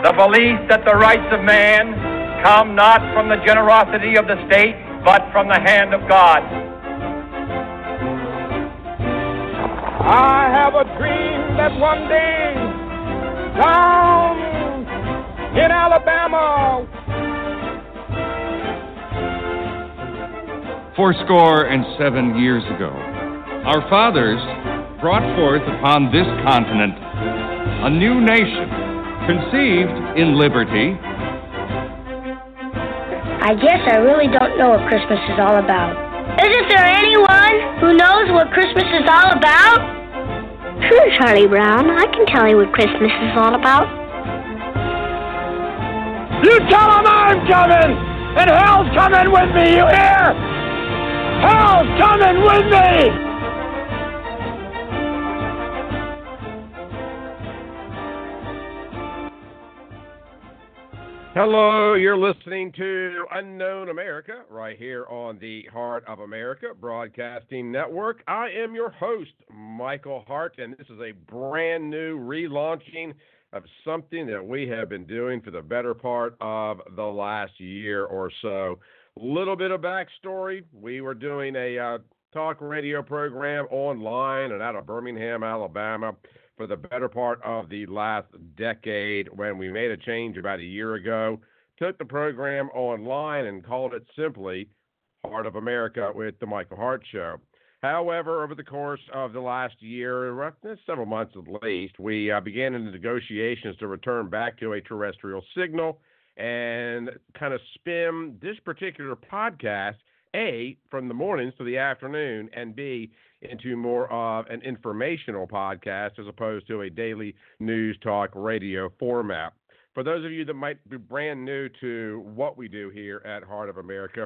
The belief that the rights of man come not from the generosity of the state, but from the hand of God. I have a dream that one day, down in Alabama, 77 years ago, our fathers brought forth upon this continent a new nation, conceived in liberty. I guess I really don't know what Christmas is all about. Isn't there anyone who knows what Christmas is all about? Sure, Charlie Brown. I can tell you what Christmas is all about. You tell them I'm coming, and hell's coming with me, you hear? Hell's coming with me! Hello, you're listening to Unknown America right here on the Heart of America Broadcasting Network. I am your host, Michael Hart, and this is a brand new relaunching of something that we have been doing for the better part of the last year or so. A little bit of backstory. We were doing a talk radio program online and out of Birmingham, Alabama, for the better part of the last decade when we made a change about a year ago, took the program online and called it simply Heart of America with the Michael Hart Show. However, over the course of the last year, several months at least, we began in the negotiations to return back to a terrestrial signal and kind of spin this particular podcast, A, from the mornings to the afternoon, and B, into more of an informational podcast as opposed to a daily news talk radio format. For those of you that might be brand new to what we do here at Heart of America,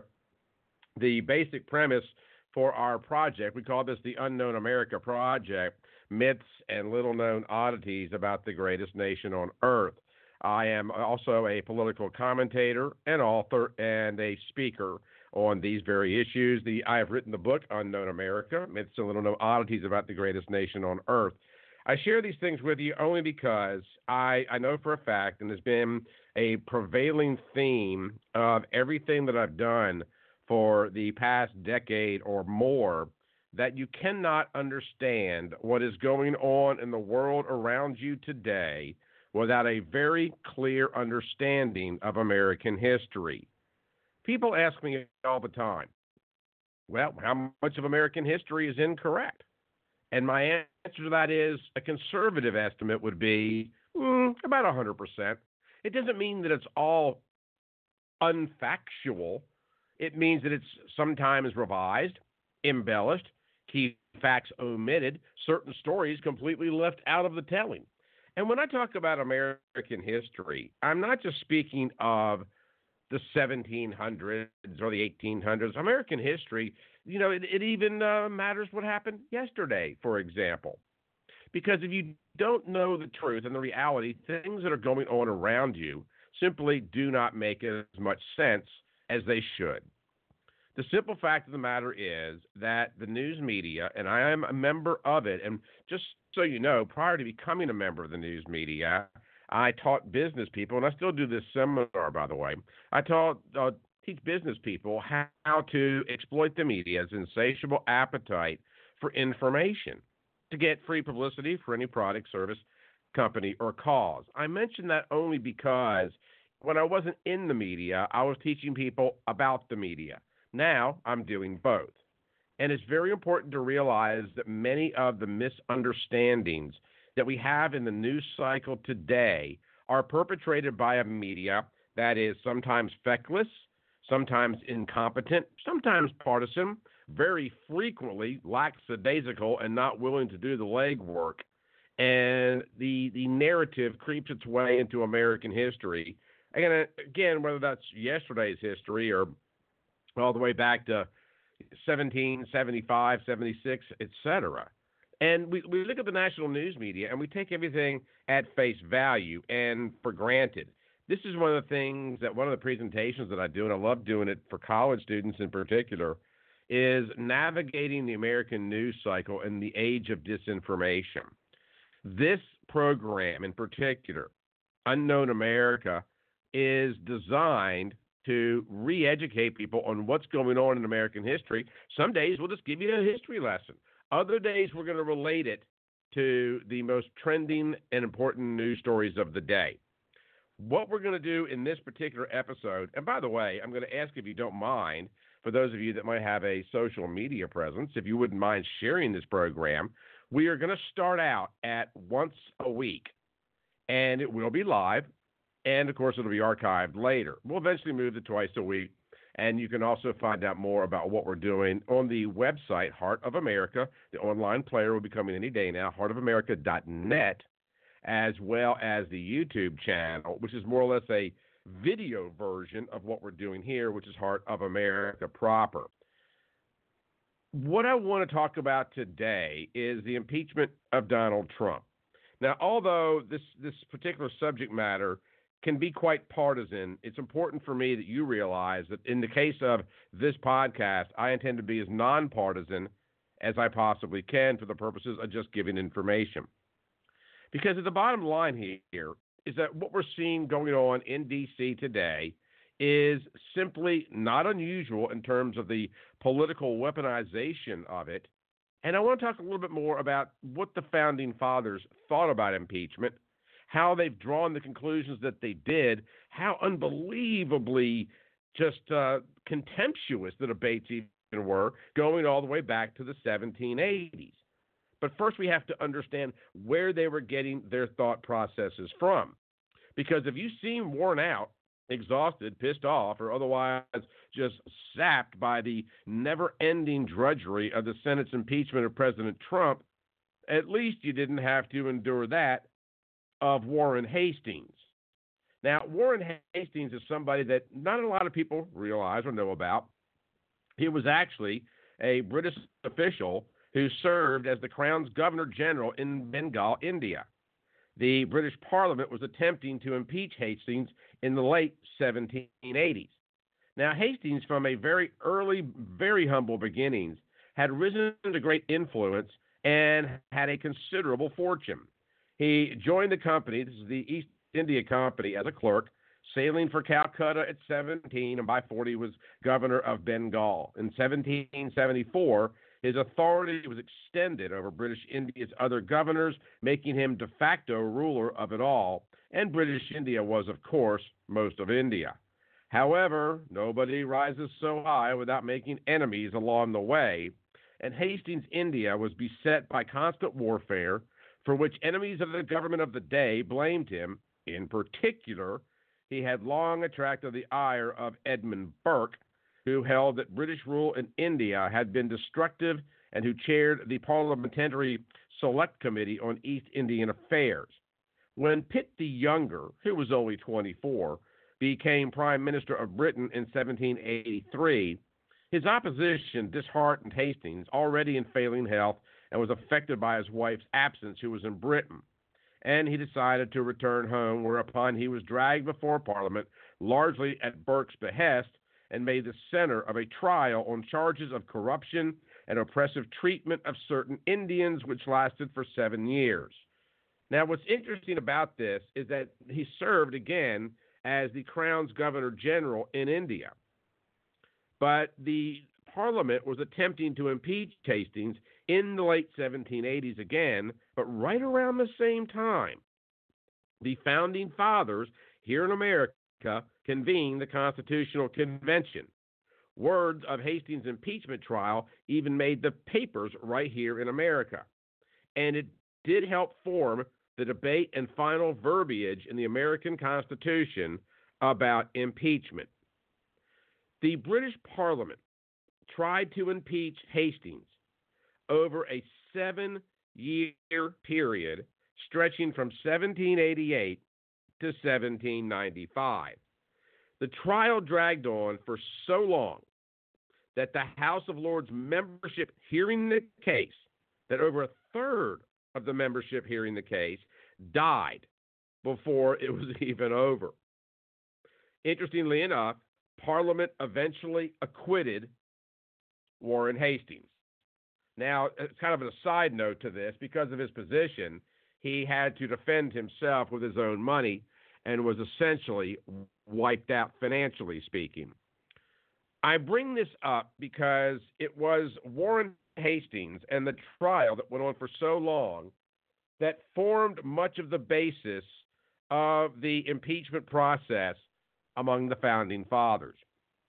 the basic premise for our project, we call this the Unknown America Project, myths and little-known oddities about the greatest nation on earth. I am also a political commentator, an author, and a speaker on these very issues. I have written the book, Unknown America, Myths and Little-Known Oddities About the Greatest Nation on Earth. I share these things with you only because I know for a fact, and there's been a prevailing theme of everything that I've done for the past decade or more, that you cannot understand what is going on in the world around you today without a very clear understanding of American history. People ask me all the time, well, how much of American history is incorrect? And my answer to that is a conservative estimate would be about 100%. It doesn't mean that it's all unfactual. It means that it's sometimes revised, embellished, key facts omitted, certain stories completely left out of the telling. And when I talk about American history, I'm not just speaking of the 1700s or the 1800s. American history, it even matters what happened yesterday, for example. Because if you don't know the truth and the reality, things that are going on around you simply do not make as much sense as they should. The simple fact of the matter is that the news media, and I am a member of it, and just so you know, prior to becoming a member of the news media, I taught business people, and I still do this seminar, by the way. I teach business people how to exploit the media's insatiable appetite for information to get free publicity for any product, service, company, or cause. I mention that only because when I wasn't in the media, I was teaching people about the media. Now I'm doing both. And it's very important to realize that many of the misunderstandings that we have in the news cycle today are perpetrated by a media that is sometimes feckless, sometimes incompetent, sometimes partisan, very frequently lackadaisical and not willing to do the legwork. And the narrative creeps its way into American history. Again, whether that's yesterday's history or all the way back to 1775, 76, etc. And we look at the national news media and we take everything at face value and for granted. This is one of the things that one of the presentations that I do, and I love doing it for college students in particular, is navigating the American news cycle in the age of disinformation. This program in particular Unknown America is designed to re-educate people on what's going on in American history. Some days we'll just give you a history lesson. Other days we're going to relate it to the most trending and important news stories of the day. What we're going to do in this particular episode, and by the way, I'm going to ask if you don't mind, for those of you that might have a social media presence, if you wouldn't mind sharing this program, we are going to start out at once a week, and it will be live, and of course it'll be archived later. We'll eventually move to twice a week, and you can also find out more about what we're doing on the website, Heart of America. The online player will be coming any day now, heartofamerica.net, as well as the YouTube channel, which is more or less a video version of what we're doing here, which is Heart of America proper. What I want to talk about today is the impeachment of Donald Trump. Now, although this particular subject matter can be quite partisan, it's important for me that you realize that in the case of this podcast, I intend to be as nonpartisan as I possibly can for the purposes of just giving information. Because at the bottom line here is that what we're seeing going on in D.C. today is simply not unusual in terms of the political weaponization of it. And I want to talk a little bit more about what the Founding Fathers thought about impeachment, how they've drawn the conclusions that they did, how unbelievably just contemptuous the debates even were, going all the way back to the 1780s. But first we have to understand where they were getting their thought processes from. Because if you seem worn out, exhausted, pissed off, or otherwise just sapped by the never-ending drudgery of the Senate's impeachment of President Trump, at least you didn't have to endure that of Warren Hastings. Now, Warren Hastings is somebody that not a lot of people realize or know about. He was actually a British official who served as the Crown's Governor General in Bengal, India. The British Parliament was attempting to impeach Hastings in the late 1780s. Now, Hastings, from a very early, very humble beginnings, had risen to great influence and had a considerable fortune. He joined the company, this is the East India Company, as a clerk, sailing for Calcutta at 17, and by 40 was governor of Bengal. In 1774, his authority was extended over British India's other governors, making him de facto ruler of it all, and British India was, of course, most of India. However, nobody rises so high without making enemies along the way, and Hastings' India was beset by constant warfare, for which enemies of the government of the day blamed him. In particular, he had long attracted the ire of Edmund Burke, who held that British rule in India had been destructive and who chaired the Parliamentary Select Committee on East Indian Affairs. When Pitt the Younger, who was only 24, became Prime Minister of Britain in 1783, his opposition disheartened Hastings, already in failing health, and was affected by his wife's absence, who was in Britain. And he decided to return home, whereupon he was dragged before Parliament, largely at Burke's behest, and made the center of a trial on charges of corruption and oppressive treatment of certain Indians, which lasted for 7 years. Now, what's interesting about this is that he served again as the Crown's Governor General in India. But the Parliament was attempting to impeach Hastings in the late 1780s again, but right around the same time, the Founding Fathers here in America convened the Constitutional Convention. Words of Hastings' impeachment trial even made the papers right here in America. And it did help form the debate and final verbiage in the American Constitution about impeachment. The British Parliament tried to impeach Hastings over a 7-year period stretching from 1788 to 1795. The trial dragged on for so long that the House of Lords membership hearing the case, that over a third of the membership hearing the case died before it was even over. Interestingly enough, Parliament eventually acquitted Warren Hastings. Now, it's kind of a side note to this, because of his position, he had to defend himself with his own money, and was essentially wiped out financially speaking. I bring this up because it was Warren Hastings and the trial that went on for so long that formed much of the basis of the impeachment process among the founding fathers.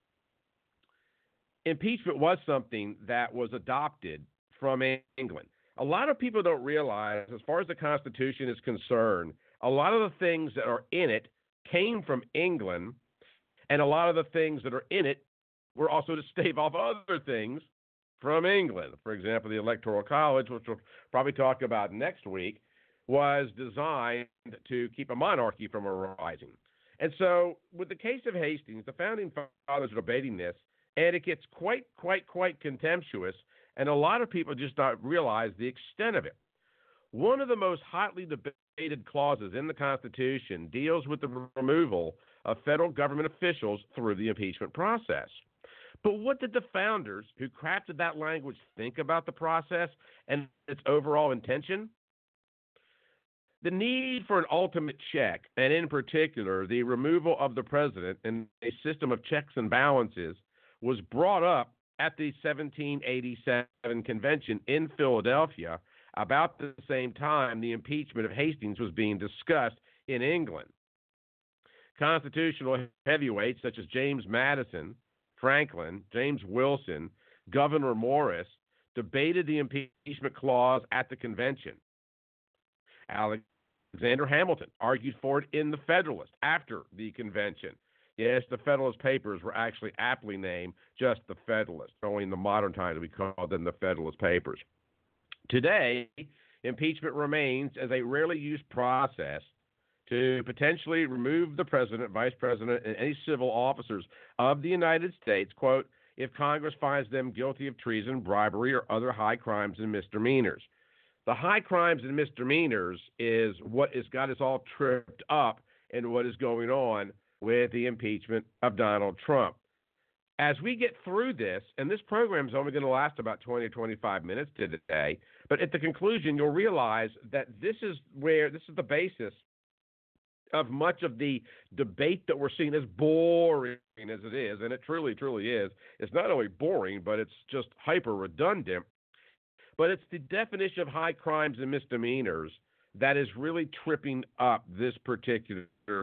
Impeachment was something that was adopted from England. A lot of people don't realize, as far as the Constitution is concerned, a lot of the things that are in it came from England, and a lot of the things that are in it were also to stave off other things from England. For example, the Electoral College, which we'll probably talk about next week, was designed to keep a monarchy from arising. And so, with the case of Hastings, the founding fathers are debating this, and it gets quite contemptuous, and a lot of people just don't realize the extent of it. One of the most hotly debated clauses in the Constitution deals with the removal of federal government officials through the impeachment process. But what did the founders who crafted that language think about the process and its overall intention? The need for an ultimate check, and in particular, the removal of the president and a system of checks and balances, was brought up at the 1787 convention in Philadelphia about the same time the impeachment of Hastings was being discussed in England. Constitutional heavyweights such as James Madison, Franklin, James Wilson, Gouverneur Morris debated the impeachment clause at the convention. Alexander Hamilton argued for it in the Federalist after the convention. Yes, the Federalist Papers were actually aptly named just the Federalist. Only in the modern times we call them the Federalist Papers. Today, impeachment remains as a rarely used process to potentially remove the president, vice president, and any civil officers of the United States, quote, if Congress finds them guilty of treason, bribery, or other high crimes and misdemeanors. The high crimes and misdemeanors is what has got us all tripped up in what is going on with the impeachment of Donald Trump. As we get through this, and this program is only going to last about 20 or 25 minutes today, but at the conclusion, you'll realize that this is the basis of much of the debate that we're seeing, as boring as it is, and it truly is. It's not only boring, but it's just hyper redundant. But it's the definition of high crimes and misdemeanors that is really tripping up this particular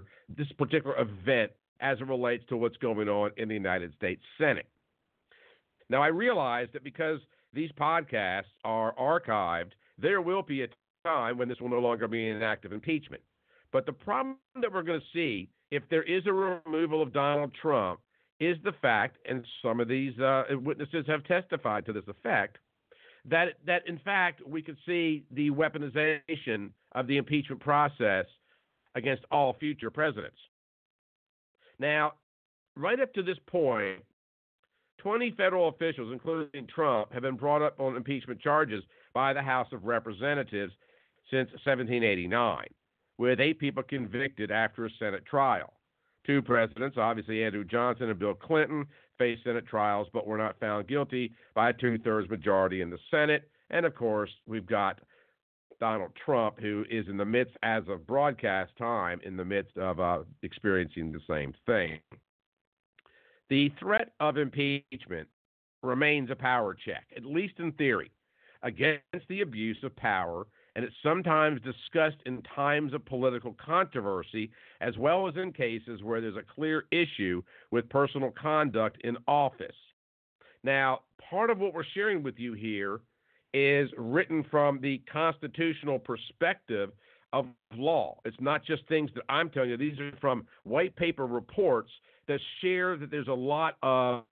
event as it relates to what's going on in the United States Senate. Now, I realize that because these podcasts are archived, there will be a time when this will no longer be an act of impeachment. But the problem that we're going to see if there is a removal of Donald Trump is the fact, and some of these witnesses have testified to this effect, that in fact we could see the weaponization of the impeachment process against all future presidents. Now, right up to this point, 20 federal officials, including Trump, have been brought up on impeachment charges by the House of Representatives since 1789, with 8 people convicted after a Senate trial. 2 presidents, obviously Andrew Johnson and Bill Clinton, faced Senate trials but were not found guilty by a 2/3 majority in the Senate. And, of course, we've got Donald Trump, who is in the midst, as of broadcast time, in the midst of experiencing the same thing. The threat of impeachment remains a power check, at least in theory, against the abuse of power, and it's sometimes discussed in times of political controversy, as well as in cases where there's a clear issue with personal conduct in office. Now, part of what we're sharing with you here is written from the constitutional perspective of law. It's not just things that I'm telling you. These are from white paper reports that share that there's a lot of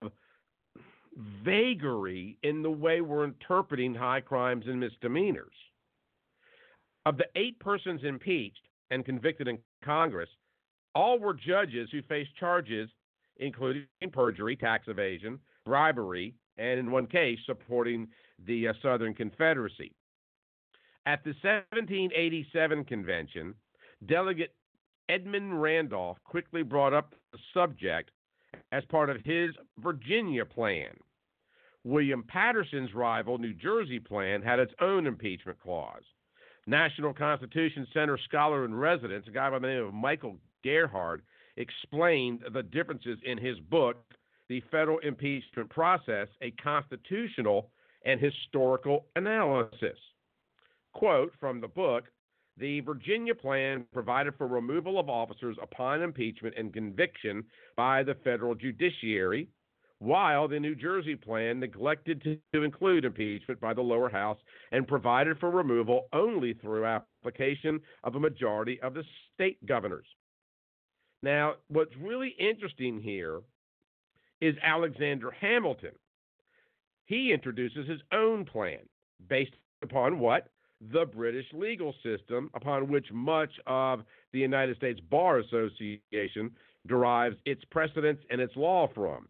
vagary in the way we're interpreting high crimes and misdemeanors. Of the 8 persons impeached and convicted in Congress, all were judges who faced charges including perjury, tax evasion, bribery, and in one case, supporting the Southern Confederacy. At the 1787 convention, Delegate Edmund Randolph quickly brought up the subject as part of his Virginia plan. William Patterson's rival New Jersey plan had its own impeachment clause. National Constitution Center scholar in residence, a guy by the name of Michael Gerhard explained the differences in his book, The Federal Impeachment Process, a Constitutional and Historical Analysis. Quote from the book, the Virginia plan provided for removal of officers upon impeachment and conviction by the federal judiciary, while the New Jersey plan neglected to include impeachment by the lower house and provided for removal only through application of a majority of the state governors. Now, what's really interesting here is Alexander Hamilton. He introduces his own plan based upon what? The British legal system, upon which much of the United States Bar Association derives its precedents and its law from.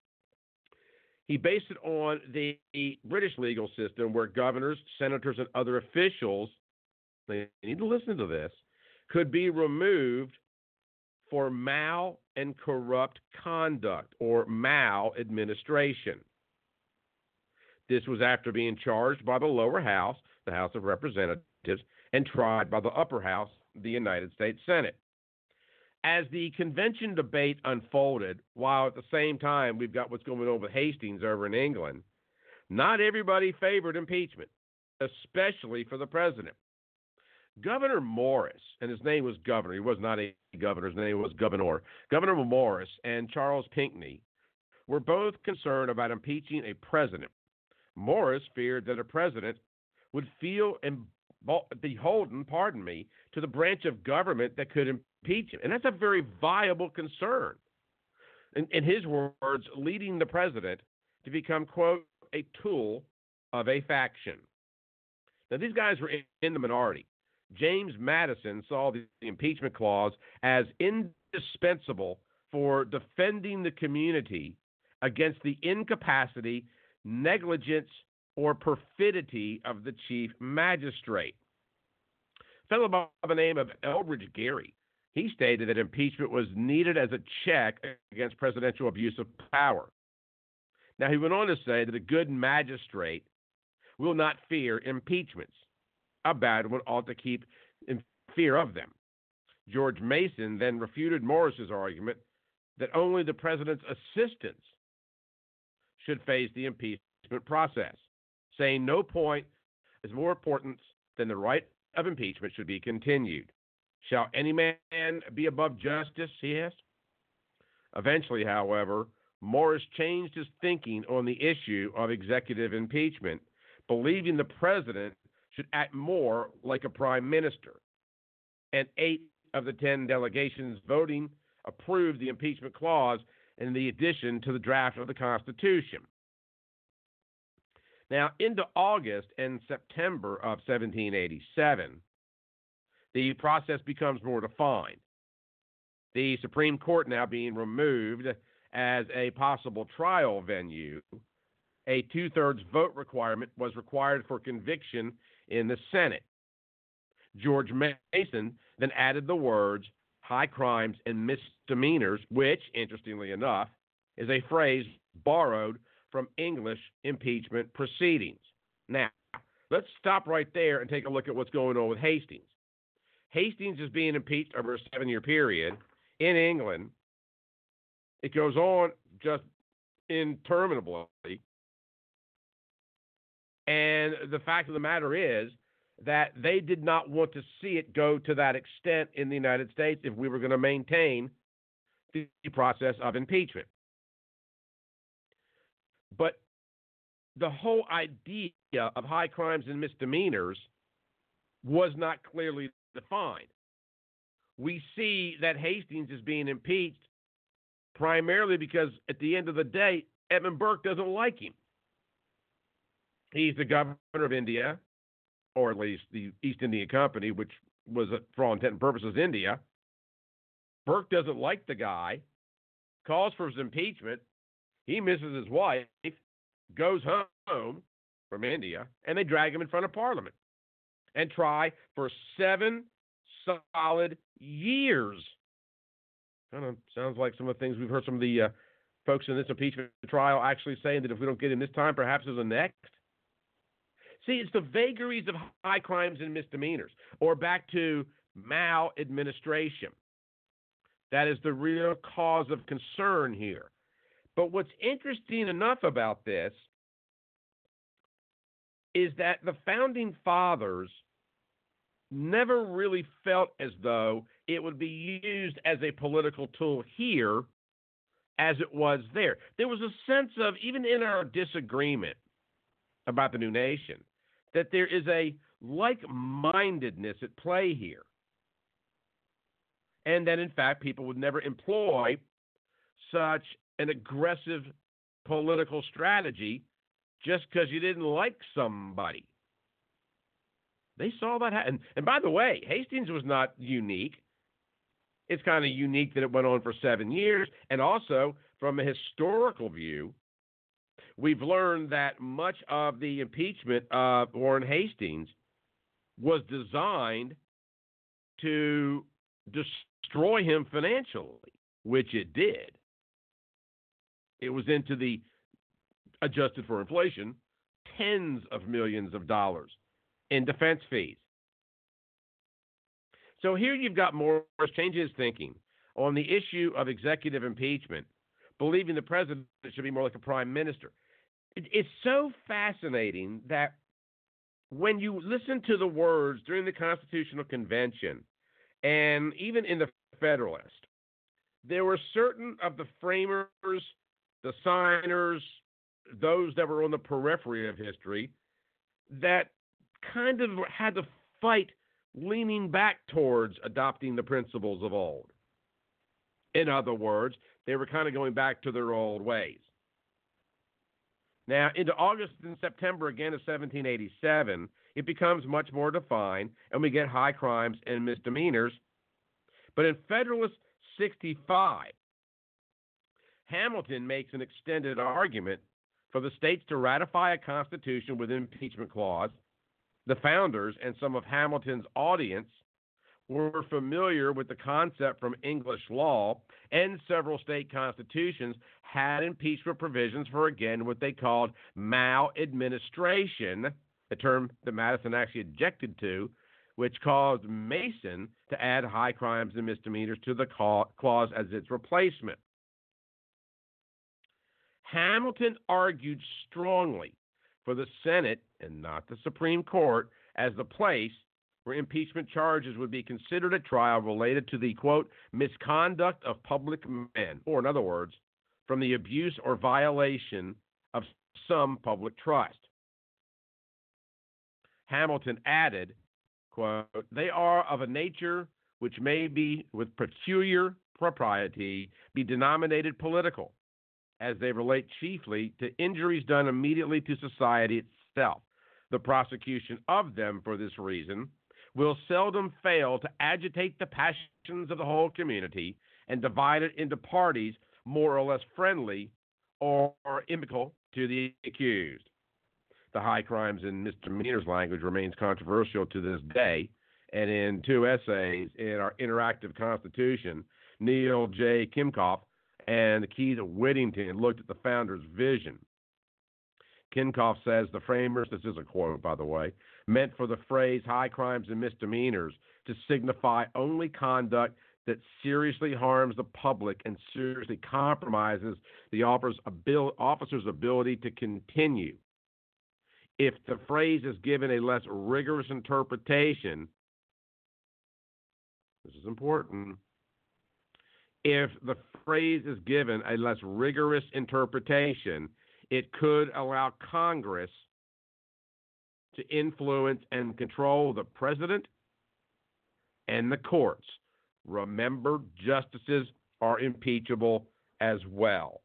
He based it on the British legal system where governors, senators, and other officials, they need to listen to this, could be removed for mal and corrupt conduct or maladministration. This was after being charged by the lower house, the House of Representatives, and tried by the upper house, the United States Senate. As the convention debate unfolded, while at the same time we've got what's going on with Hastings over in England, not everybody favored impeachment, especially for the president. Governor Morris, and his name was Governor, he was not a governor, his name was Governor. Governor Morris and Charles Pinckney were both concerned about impeaching a president. Morris feared that a president would feel beholden, to the branch of government that could impeach him. And that's a very viable concern. In his words, leading the president to become, quote, a tool of a faction. Now, these guys were in the minority. James Madison saw the impeachment clause as indispensable for defending the community against the incapacity, negligence, or perfidy of the chief magistrate. A fellow by the name of Elbridge Gerry, he stated that impeachment was needed as a check against presidential abuse of power. Now, he went on to say that a good magistrate will not fear impeachments. A bad one ought to keep in fear of them. George Mason then refuted Morris's argument that only the president's assistants should face the impeachment process, saying no point is more important than the right of impeachment should be continued. Shall any man be above justice, he asked. Eventually, however, Morris changed his thinking on the issue of executive impeachment, believing the president should act more like a prime minister. And 8 of the 10 delegations voting approved the impeachment clause and the addition to the draft of the Constitution. Now, into August and September of 1787, the process becomes more defined. The Supreme Court now being removed as a possible trial venue, a 2/3 vote requirement was required for conviction in the Senate. George Mason then added the words high crimes and misdemeanors, which, interestingly enough, is a phrase borrowed from English impeachment proceedings. Now, let's stop right there and take a look at what's going on with Hastings. Hastings is being impeached over a 7-year period in England. It goes on just interminably. And the fact of the matter is that they did not want to see it go to that extent in the United States if we were going to maintain the process of impeachment. But the whole idea of high crimes and misdemeanors was not clearly defined. We see that Hastings is being impeached primarily because at the end of the day, Edmund Burke doesn't like him. He's the governor of India, or at least the East India Company, which was, for all intent and purposes, India. Burke doesn't like the guy, calls for his impeachment. He misses his wife, goes home from India, and they drag him in front of Parliament and try for 7 solid years. Kind of sounds like some of the things we've heard some of the folks in this impeachment trial actually saying that if we don't get him this time, perhaps there's a next. See, it's the vagaries of high crimes and misdemeanors, or back to maladministration. That is the real cause of concern here. But what's interesting enough about this is that the Founding Fathers never really felt as though it would be used as a political tool here as it was there. There was a sense of, even in our disagreement about the new nation, that there is a like-mindedness at play here. And that, in fact, people would never employ such an aggressive political strategy just because you didn't like somebody. They saw that happen. And by the way, Hastings was not unique. It's kind of unique that it went on for 7 years. And also, from a historical view, we've learned that much of the impeachment of Warren Hastings was designed to destroy him financially, which it did. It was into the, adjusted for inflation, tens of millions of dollars in defense fees. So here you've got Morris changing his thinking on the issue of executive impeachment, believing the president should be more like a prime minister. It's so fascinating that when you listen to the words during the Constitutional Convention and even in the Federalist, there were certain of the framers, the signers, those that were on the periphery of history, that kind of had to fight leaning back towards adopting the principles of old. In other words, they were kind of going back to their old ways. Now, into August and September again of 1787, it becomes much more defined, and we get high crimes and misdemeanors. But in Federalist 65, Hamilton makes an extended argument for the states to ratify a constitution with an impeachment clause. The founders and some of Hamilton's audience were familiar with the concept from English law, and several state constitutions had impeachment provisions for, again, what they called maladministration, a term that Madison actually objected to, which caused Mason to add high crimes and misdemeanors to the clause as its replacement. Hamilton argued strongly for the Senate and not the Supreme Court as the place where impeachment charges would be considered at trial related to the, quote, misconduct of public men, or in other words, from the abuse or violation of some public trust. Hamilton added, quote, they are of a nature which may be, with peculiar propriety, be denominated political, as they relate chiefly to injuries done immediately to society itself. The prosecution of them, for this reason, will seldom fail to agitate the passions of the whole community and divide it into parties more or less friendly or inimical to the accused. The high crimes and misdemeanors language remains controversial to this day, and in two essays in our interactive Constitution, Neil J. Kimcoff and Keith Whittington looked at the founders' vision. Kimcoff says the framers, this is a quote, by the way, meant for the phrase high crimes and misdemeanors to signify only conduct that seriously harms the public and seriously compromises the officer's ability to continue. If the phrase is given a less rigorous interpretation, this is important, if the phrase is given a less rigorous interpretation, it could allow Congress to influence and control the president and the courts. Remember, justices are impeachable as well.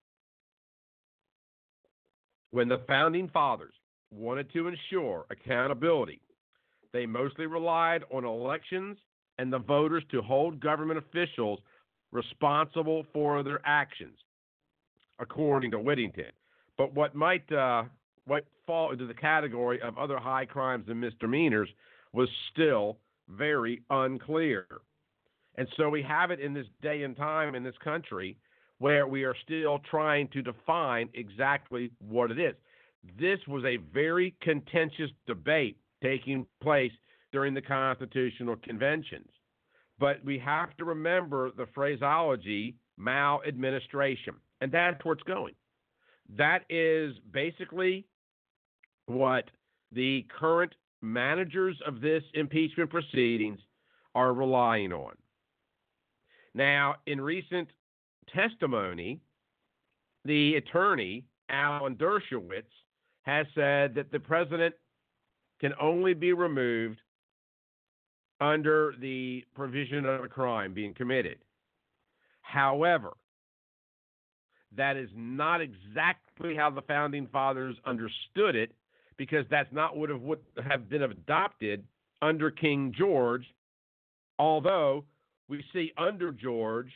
When the Founding Fathers wanted to ensure accountability, they mostly relied on elections and the voters to hold government officials responsible for their actions, according to Whittington. But what might fall into the category of other high crimes and misdemeanors was still very unclear. And so we have it in this day and time in this country where we are still trying to define exactly what it is. This was a very contentious debate taking place during the constitutional conventions. But we have to remember the phraseology, maladministration, and that's where it's going. That is basically what the current managers of this impeachment proceedings are relying on. Now, in recent testimony, the attorney, Alan Dershowitz, has said that the president can only be removed under the provision of a crime being committed. However, that is not exactly how the Founding Fathers understood it, because that's not what would have been adopted under King George, although we see under George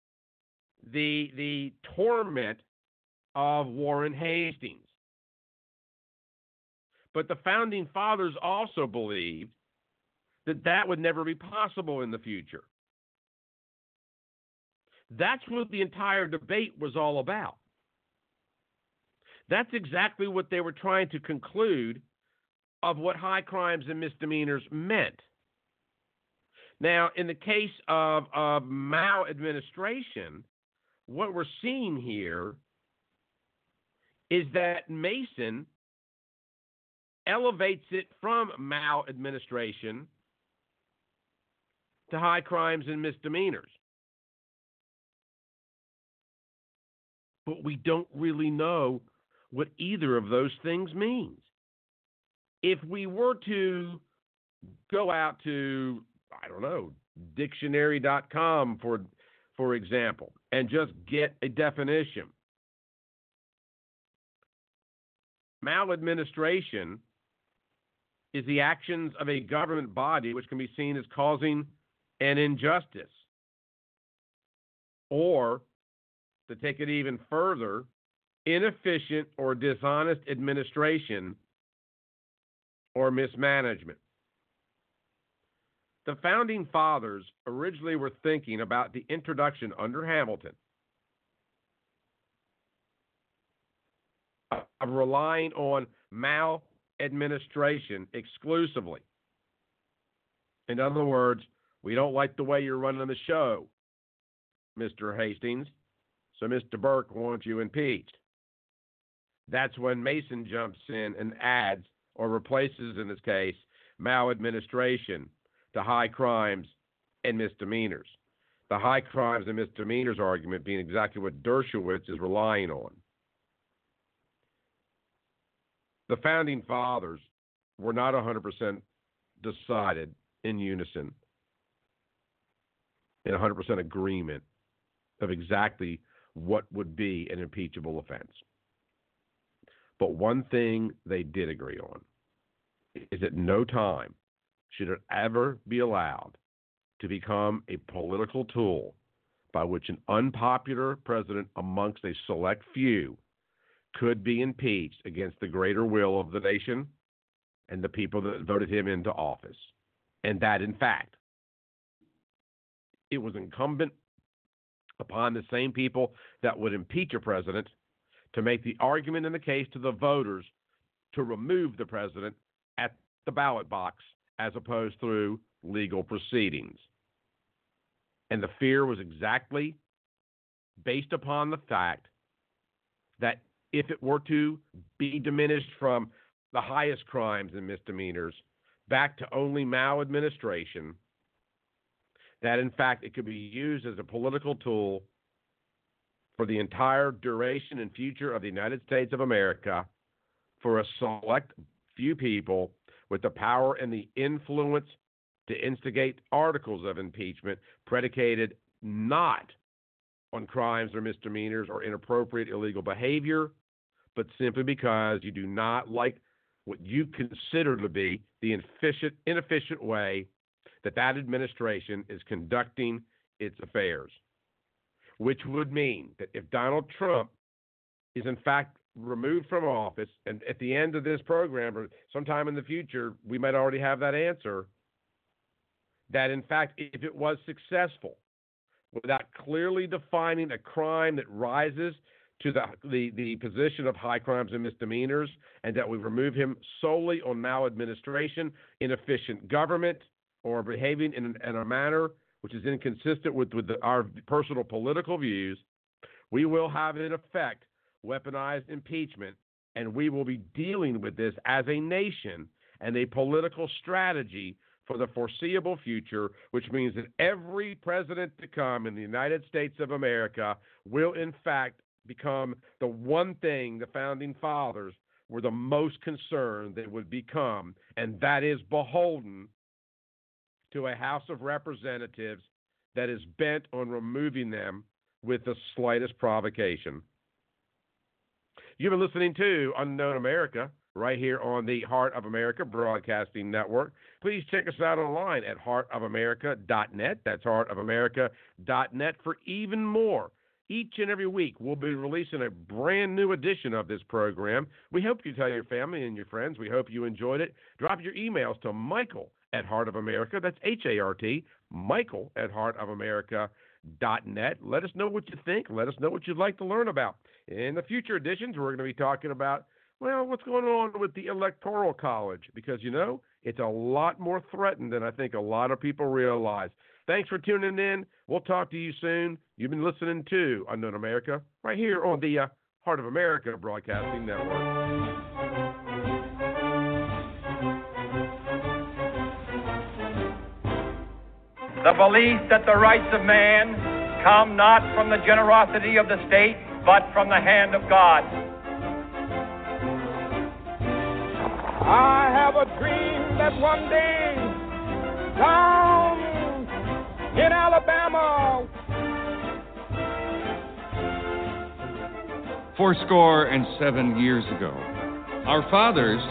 the torment of Warren Hastings. But the Founding Fathers also believed that that would never be possible in the future. That's what the entire debate was all about. That's exactly what they were trying to conclude of what high crimes and misdemeanors meant. Now, in the case of maladministration, what we're seeing here is that Mason elevates it from maladministration to high crimes and misdemeanors. But we don't really know what either of those things means. If we were to go out to, I don't know, dictionary.com, for example, and just get a definition, maladministration is the actions of a government body which can be seen as causing an injustice. Or, to take it even further, inefficient or dishonest administration or mismanagement. The Founding Fathers originally were thinking about the introduction under Hamilton of relying on maladministration exclusively. In other words, we don't like the way you're running the show, Mr. Hastings, so Mr. Burke wants you impeached. That's when Mason jumps in and adds, or replaces in this case, maladministration to high crimes and misdemeanors. The high crimes and misdemeanors argument being exactly what Dershowitz is relying on. The Founding Fathers were not 100% decided in unison, in 100% agreement of exactly what would be an impeachable offense. But one thing they did agree on is at no time should it ever be allowed to become a political tool by which an unpopular president amongst a select few could be impeached against the greater will of the nation and the people that voted him into office. And that, in fact, it was incumbent upon the same people that would impeach a president to make the argument in the case to the voters to remove the president at the ballot box as opposed through legal proceedings. And the fear was exactly based upon the fact that if it were to be diminished from the highest crimes and misdemeanors back to only maladministration, that in fact it could be used as a political tool for the entire duration and future of the United States of America for a select few people with the power and the influence to instigate articles of impeachment predicated not on crimes or misdemeanors or inappropriate illegal behavior, but simply because you do not like what you consider to be the inefficient way that administration is conducting its affairs. Which would mean that if Donald Trump is in fact removed from office, and at the end of this program or sometime in the future, we might already have that answer, that in fact, if it was successful, without clearly defining a crime that rises to the position of high crimes and misdemeanors, and that we remove him solely on maladministration, inefficient government, or behaving in a manner which is inconsistent with our personal political views, we will have, in effect, weaponized impeachment, and we will be dealing with this as a nation and a political strategy for the foreseeable future, which means that every president to come in the United States of America will, in fact, become the one thing the Founding Fathers were the most concerned they would become, and that is beholden to a House of Representatives that is bent on removing them with the slightest provocation. You've been listening to Unknown America right here on the Heart of America Broadcasting Network. Please check us out online at heartofamerica.net. That's heartofamerica.net for even more. Each and every week, we'll be releasing a brand new edition of this program. We hope you tell your family and your friends. We hope you enjoyed it. Drop your emails to Michael at Heart of America. That's H-A-R-T, Michael at heartofamerica.net. Let us know what you think. Let us know what you'd like to learn about. In the future editions, we're going to be talking about, well, what's going on with the Electoral College, because, it's a lot more threatened than I think a lot of people realize. Thanks for tuning in. We'll talk to you soon. You've been listening to Unknown America right here on the Heart of America Broadcasting Network. The belief that the rights of man come not from the generosity of the state, but from the hand of God. I have a dream that one day, down in Alabama, 77 years ago, our fathers